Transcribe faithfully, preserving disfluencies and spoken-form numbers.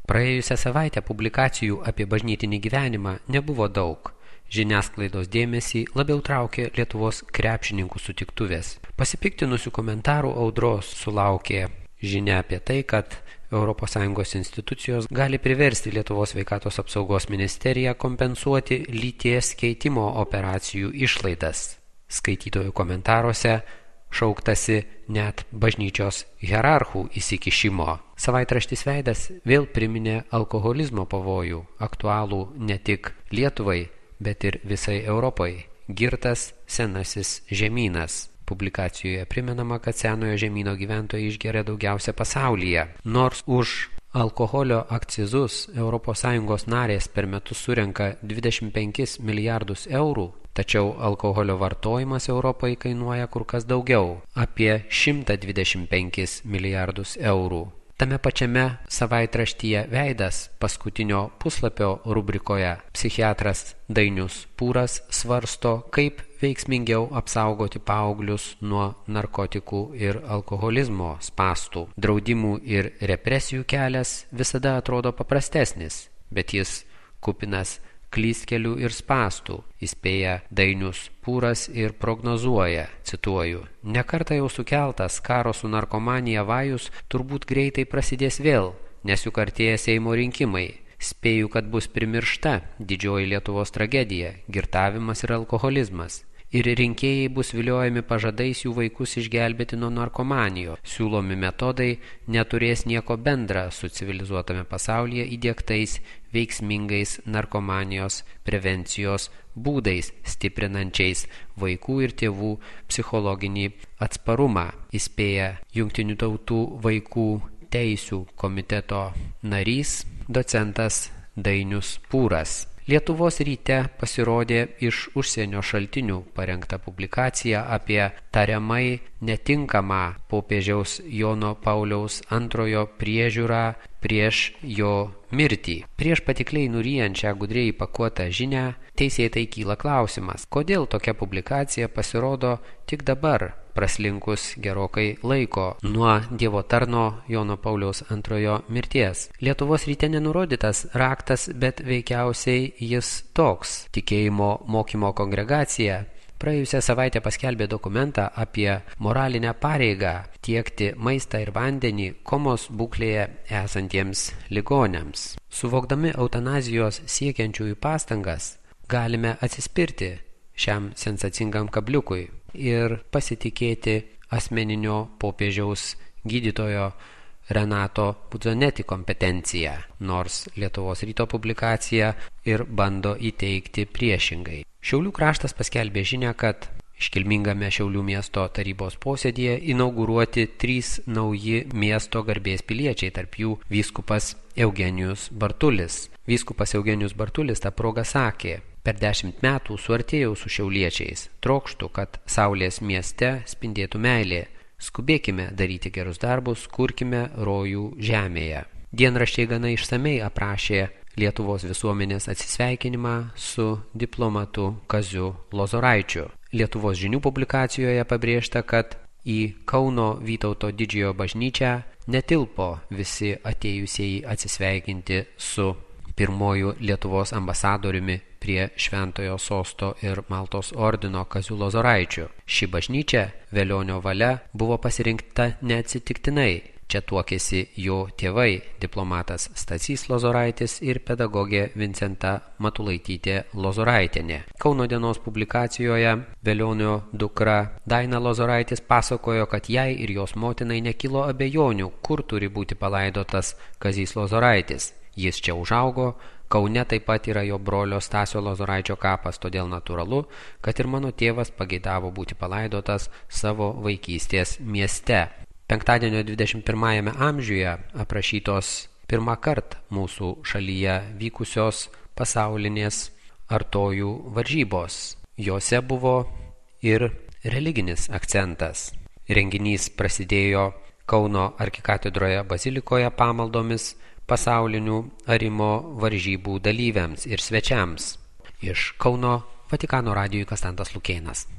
Praėjusią savaitę publikacijų apie bažnytinį gyvenimą nebuvo daug. Žiniasklaidos dėmesį labiau traukė Lietuvos krepšininkų sutiktuvės. Pasipiktinusių komentarų audros sulaukė žinia apie tai, kad Europos Sąjungos institucijos gali priversti Lietuvos sveikatos apsaugos ministeriją kompensuoti lyties keitimo operacijų išlaidas. Skaitytojų komentaruose šauktasi net bažnyčios hierarchų įsikišimo. Savaitraštis Veidas vėl priminė alkoholizmo pavojų, aktualų ne tik Lietuvai, bet ir visai Europai. Girtas senasis žemynas. Publikacijoje primenama, kad senojo žemyno gyventojai išgeria daugiausia pasaulyje. Nors už alkoholio akcizus Europos Sąjungos narės per metus surenka dvidešimt penkis milijardus eurų, tačiau alkoholio vartojimas Europai kainuoja kur kas daugiau – apie šimtą dvidešimt penkis milijardus eurų. Tame pačiame savaitraštyje Veidas paskutinio puslapio rubrikoje psichiatras Dainius Pūras svarsto, kaip veiksmingiau apsaugoti paauglius nuo narkotikų ir alkoholizmo spąstų. Draudimų ir represijų kelias visada atrodo paprastesnis, bet jis kupinas klystkelių ir spąstų, įspėja Dainius Pūras ir prognozuoja, cituoju, ne kartą jau sukeltas karo su narkomanija vajus turbūt greitai prasidės vėl, nes juk artėja Seimo rinkimai. Spėju, kad bus primiršta didžioji Lietuvos tragedija, girtavimas ir alkoholizmas. Ir rinkėjai bus viliojami pažadais jų vaikus išgelbėti nuo narkomanijos. Siūlomi metodai neturės nieko bendra su civilizuotame pasaulyje įdiegtais veiksmingais narkomanijos prevencijos būdais, stiprinančiais vaikų ir tėvų psichologinį atsparumą, įspėja Jungtinių tautų vaikų teisių komiteto narys, docentas Dainius Pūras. Lietuvos ryte pasirodė iš užsienio šaltinių parengta publikacija apie tariamai netinkamą popiežiaus Jono Pauliaus antrojo priežiūrą prieš jo mirtį. Prieš patikliai nuryjant šią gudriai įpakuotą žinią, teisėtai kyla klausimas, kodėl tokia publikacija pasirodo tik dabar, praslinkus gerokai laiko nuo Dievo tarno Jono Pauliaus antrojo mirties. Lietuvos ryte nenurodytas raktas, bet veikiausiai jis toks. Tikėjimo mokymo kongregacija praėjusią savaitę paskelbė dokumentą apie moralinę pareigą tiekti maistą ir vandenį komos būklėje esantiems ligoniams. Suvokdami eutanazijos siekiančiųjų pastangas, galime atsispirti šiam sensacingam kabliukui ir pasitikėti asmeninio popiežiaus gydytojo Renato Pudzoneti kompetencija, nors Lietuvos ryto publikacija ir bando įteikti priešingai. Šiaulių kraštas paskelbė žinią, kad iškilmingame Šiaulių miesto tarybos posėdyje inauguruoti trys nauji miesto garbės piliečiai, tarp jų vyskupas Eugenijus Bartulis. Vyskupas Eugenijus Bartulis tą progą sakė: per dešimt metų suartėjau su šiauliečiais, trokštu, kad saulės mieste spindėtų meilė. Skubėkime daryti gerus darbus, kurkime rojų žemėje. Dienraščiai gana išsamei aprašė Lietuvos visuomenės atsisveikinimą su diplomatu Kaziu Lozoraičiu. Lietuvos žinių publikacijoje pabrėžta, kad į Kauno Vytauto didžiojo bažnyčią netilpo visi atėjusieji atsisveikinti su pirmoju Lietuvos ambasadoriumi prie Šventojo Sosto ir Maltos ordino Kaziu Lozoraičiu. Ši bažnyčia Velionio valia buvo pasirinkta neatsitiktinai. Čia tuokėsi jo tėvai, diplomatas Stasys Lozoraitis ir pedagogė Vincenta Matulaitytė Lozoraitienė. Kauno dienos publikacijoje Velionio dukra Daina Lozoraitis pasakojo, kad jai ir jos motinai nekilo abejonių, kur turi būti palaidotas Kazys Lozoraitis. Jis čia užaugo, Kaune taip pat yra jo brolio Stasio Lozoraičio kapas, todėl natūralu, kad ir mano tėvas pageidavo būti palaidotas savo vaikystės mieste. Penktadienio dvidešimt pirmajame amžiuje aprašytos pirmą kartą mūsų šalyje vykusios pasaulinės artojų varžybos. Jose buvo ir religinis akcentas. Renginys prasidėjo Kauno arkikatedroje bazilikoje pamaldomis pasaulinių arimo varžybų dalyviams ir svečiams. Iš Kauno Vatikano radijui Konstantas Lukėnas.